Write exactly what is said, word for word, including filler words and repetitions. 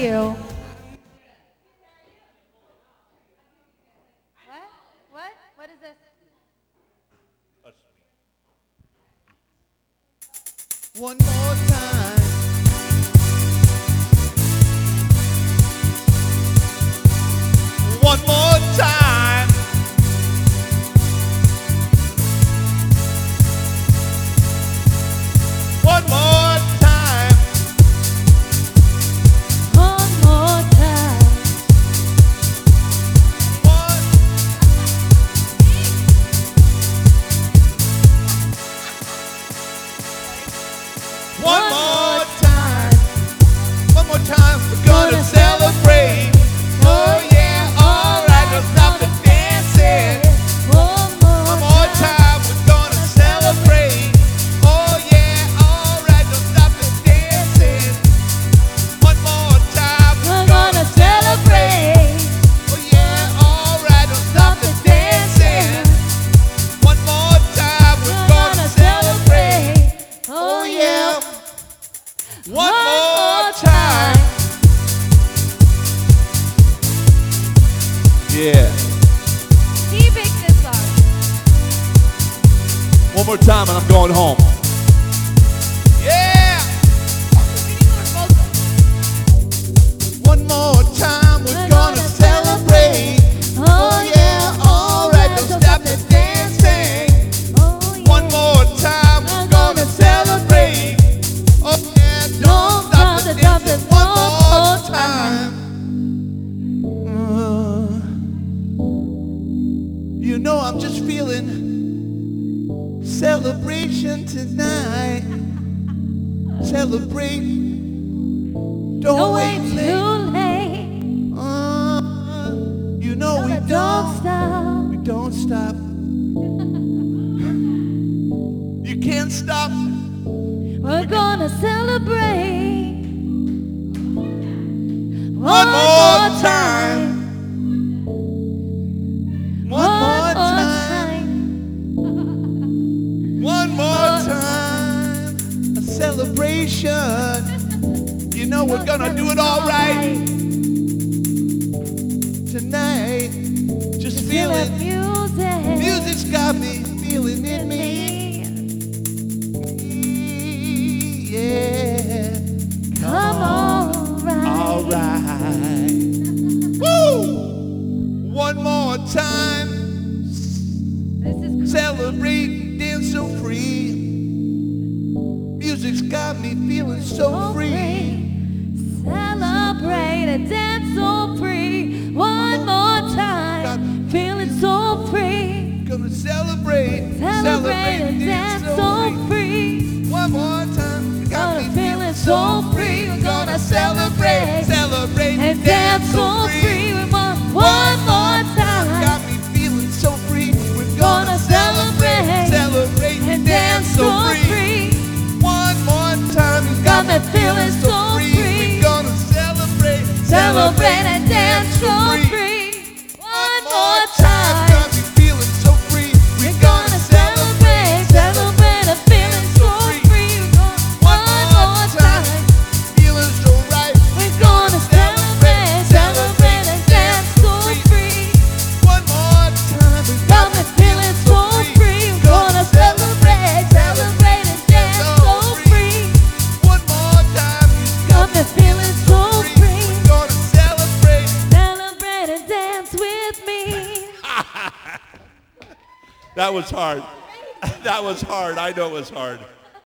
you. What? What? What is this? One more time. One more time. One more time. One more time. One. One more time. One more time. We're gonna celebrate. Oh yeah, all right. Now stop the dancing. One more, One more time. We're gonna celebrate. Oh yeah, all right. Now stop the dancing. One more time. We're gonna celebrate. Oh yeah, all right. Now stop the dancing. One more time. We're We're gonna gonna celebrate. celebrate. Oh yeah. One more time. Yeah. He picked this song. One more time and I'm going home. Yeah. We need more vocals. One more time we're, We're gonna, gonna celebrate. celebrate. Oh yeah, all right, don't stop the dancing. Oh, yeah. One more time we're gonna celebrate. Oh yeah, don't stop the dancing. One more time. Uh, you know I'm just feeling celebration tonight. Celebrate. Don't, Don't wait wait late. too late. Uh, you know we Don't don't, stop. we don't stop. You can't stop. We're gonna celebrate. One more time. One more time. One more time. A celebration. You know we're gonna do it all right tonight. Just Feel the feeling. music. Music's got me feeling in me. Yeah. Come on, right. All right. Woo! One more time. This is Celebrate, dance so free. Music's got me feeling so free. Celebrate and dance so free. One more time. Feeling so free. Gonna celebrate, Celebrate and dance so free. One more time. Got me Gonna feeling so free. We're gonna celebrate celebrate and dance so free. One, one more time. Got me feeling so free. We're Gonna gonna celebrate, celebrate celebrate and dance so free. One more time. You Got me feeling so free. We're gonna celebrate, Celebrate and dance so free. One more time. Got me feeling so free. We're gonna celebrate, celebrate and feeling so free. One more time. Feeling so right. We're gonna celebrate, celebrate and dance so free. One more time. We Got me feeling so free. We're gonna celebrate, celebrate and dance so free. One more time. Got me feeling so free. We're gonna celebrate. Celebrate and dance with me. That was hard. That was hard. I know it was hard.